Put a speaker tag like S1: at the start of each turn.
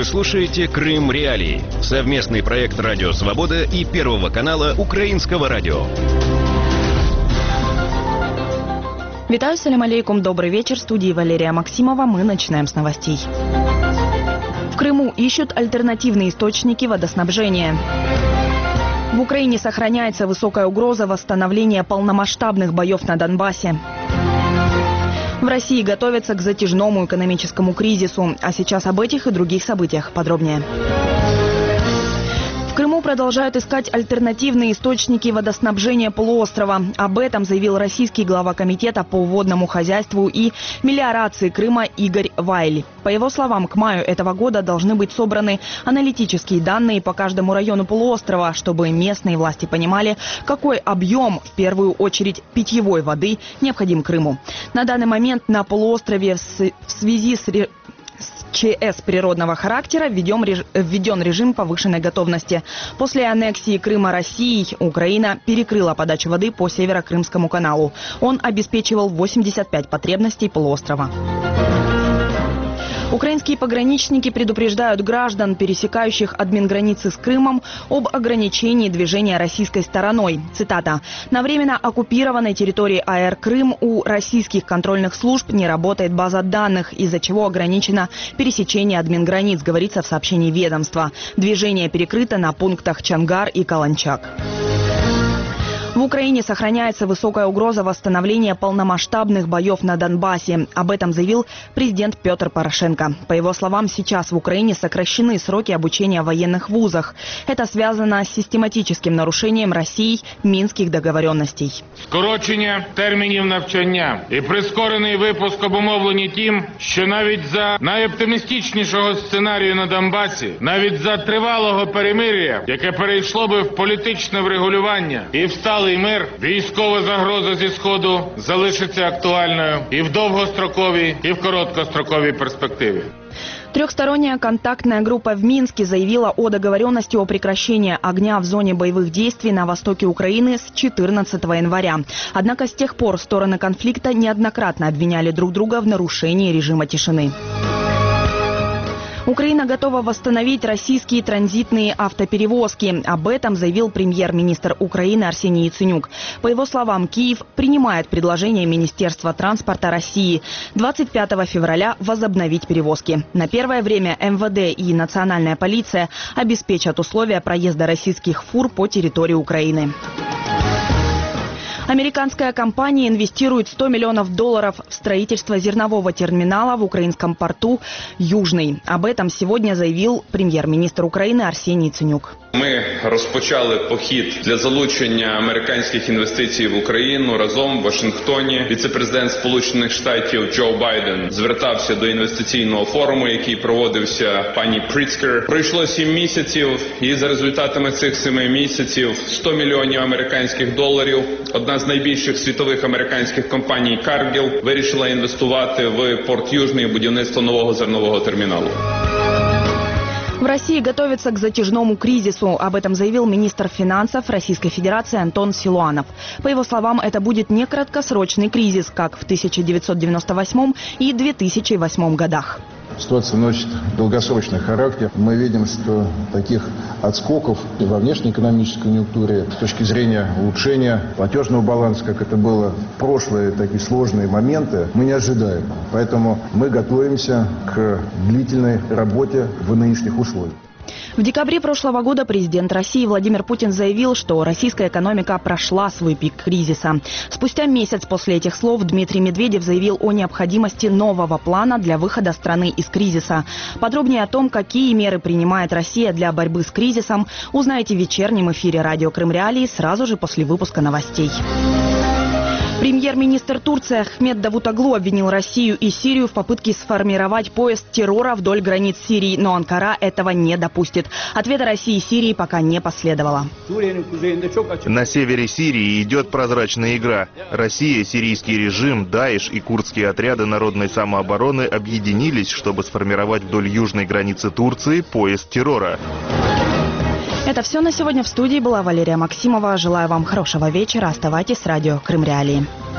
S1: Вы слушаете «Крым Реалии» — совместный проект «Радио Свобода» и Первого канала Украинского радио.
S2: Витаю, салям алейкум, добрый вечер. В студии Валерия Максимова. Мы начинаем с новостей. В Крыму ищут альтернативные источники водоснабжения. В Украине сохраняется высокая угроза восстановления полномасштабных боев на Донбассе. В России готовятся к затяжному экономическому кризису. А сейчас об этих и других событиях подробнее. В Крыму продолжают искать альтернативные источники водоснабжения полуострова. Об этом заявил российский глава комитета по водному хозяйству и мелиорации Крыма Игорь Вайль. По его словам, к маю этого года должны быть собраны аналитические данные по каждому району полуострова, чтобы местные власти понимали, какой объем, в первую очередь, питьевой воды необходим Крыму. На данный момент на полуострове в связи с ЧС природного характера введен режим повышенной готовности. После аннексии Крыма Россией Украина перекрыла подачу воды по Северо-Крымскому каналу. Он обеспечивал 85 потребностей полуострова. Украинские пограничники предупреждают граждан, пересекающих админграницы с Крымом, об ограничении движения российской стороной. Цитата. «На временно оккупированной территории АР Крым у российских контрольных служб не работает база данных, из-за чего ограничено пересечение админграниц», говорится в сообщении ведомства. Движение перекрыто на пунктах Чангар и Каланчак. В Украине сохраняется высокая угроза восстановления полномасштабных боев на Донбассе. Об этом заявил президент Петр Порошенко. По его словам, сейчас в Украине сокращены сроки обучения в военных вузах. Это связано с систематическим нарушением Россией Мінських договоренностей.
S3: Скорочення термінів навчання і прискорений випуск обумовлені тим, що навіть за найоптимістичнішого сценарію на Донбасі, навіть за тривалого перемир'я, яке перейшло би в політичне врегулювання і в сталий мир, військова загроза зі Сходу залишиться актуальною і в довгостроковій, і в короткостроковій перспективі.
S2: Трехсторонняя контактная группа в Минске заявила о договоренности о прекращении огня в зоне боевых действий на востоке Украины с 14 января. Однако с тех пор стороны конфликта неоднократно обвиняли друг друга в нарушении режима тишины. Украина готова восстановить российские транзитные автоперевозки. Об этом заявил премьер-министр Украины Арсений Яценюк. По его словам, Киев принимает предложение Министерства транспорта России 25 февраля возобновить перевозки. На первое время МВД и национальная полиция обеспечат условия проезда российских фур по территории Украины. Американская компания инвестирует $100 миллионов в строительство зернового терминала в украинском порту «Южный». Об этом сегодня заявил прем'єр-міністр України Арсеній Яценюк.
S4: Ми розпочали похід для залучення американських інвестицій в Україну разом в Вашингтоні. Віце-президент Сполучених Штатів Джо Байден звертався до інвестиційного форуму, який проводився пані Пріцкер. Пройшло 7 місяців, і за результатами цих 7 місяців $100 мільйонів американських. Одна з найбільших світових американських компаній Cargill вирішила інвестувати в порт Южний будівництво нового зернового терміналу.
S2: В России готовятся к затяжному кризису. Об этом заявил министр финансов Российской Федерации Антон Силуанов. По его словам, это будет не краткосрочный кризис, как в 1998 и 2008 годах.
S5: Ситуация носит долгосрочный характер. Мы видим, что таких отскоков во внешнеэкономической конъюнктуре с точки зрения улучшения платежного баланса, как это было в прошлые такие сложные моменты, мы не ожидаем. Поэтому мы готовимся к длительной работе в нынешних условиях.
S2: В декабре прошлого года президент России Владимир Путин заявил, что российская экономика прошла свой пик кризиса. Спустя месяц после этих слов Дмитрий Медведев заявил о необходимости нового плана для выхода страны из кризиса. Подробнее о том, какие меры принимает Россия для борьбы с кризисом, узнаете в вечернем эфире радио «Крым Реалии» сразу же после выпуска новостей. Премьер-министр Турции Ахмед Давутоглу обвинил Россию и Сирию в попытке сформировать пояс террора вдоль границ Сирии, но Анкара этого не допустит. Ответа России и Сирии пока не последовало.
S6: На севере Сирии идет прозрачная игра. Россия, сирийский режим, Даиш и курдские отряды народной самообороны объединились, чтобы сформировать вдоль южной границы Турции пояс террора.
S2: Это все на сегодня. В студии была Валерия Максимова. Желаю вам хорошего вечера. Оставайтесь с радио «Крым Реалии».